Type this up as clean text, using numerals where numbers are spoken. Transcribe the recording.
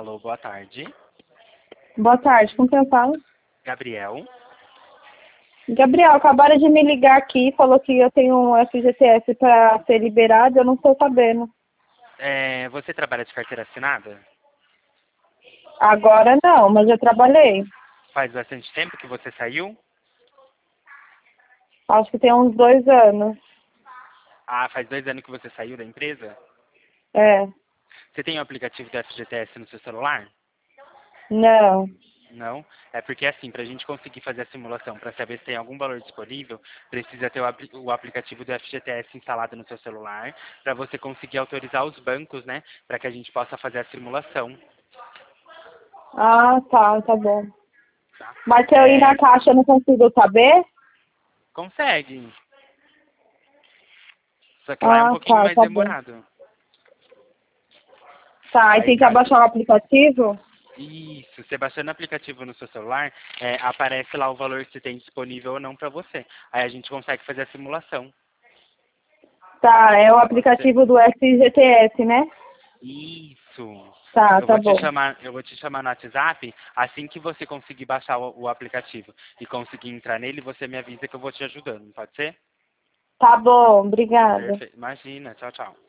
Alô, boa tarde. Boa tarde, com quem eu falo? Gabriel. Gabriel, acabaram de me ligar aqui, falou que eu tenho um FGTS para ser liberado, eu não estou sabendo. Você trabalha de carteira assinada? Agora não, mas eu trabalhei. Faz bastante tempo que você saiu? Acho que tem uns 2 anos. Ah, faz 2 anos que você saiu da empresa? É, Você tem o aplicativo do FGTS no seu celular? não. Não? É porque assim, para a gente conseguir fazer a simulação, para saber se tem algum valor disponível, precisa ter o aplicativo do FGTS instalado no seu celular, para você conseguir autorizar os bancos, né, para que a gente possa fazer a simulação. Ah, tá bom. Tá? Mas se eu ir na caixa eu não consigo saber? Consegue, só que lá é um Ah, pouquinho mais tá bom. demorado. Tá, e Aí tem que caso abaixar o aplicativo? Isso, você baixando o aplicativo no seu celular, aparece lá o valor que você tem disponível ou não para você. Aí a gente consegue fazer a simulação. Tá, é o Pode ser? aplicativo do FGTS, né? Isso. Tá bom. Eu vou te chamar no WhatsApp, assim que você conseguir baixar o aplicativo e conseguir entrar nele, você me avisa que eu vou te ajudando, pode ser? Tá bom, obrigada. Perfeito. Imagina, tchau, tchau.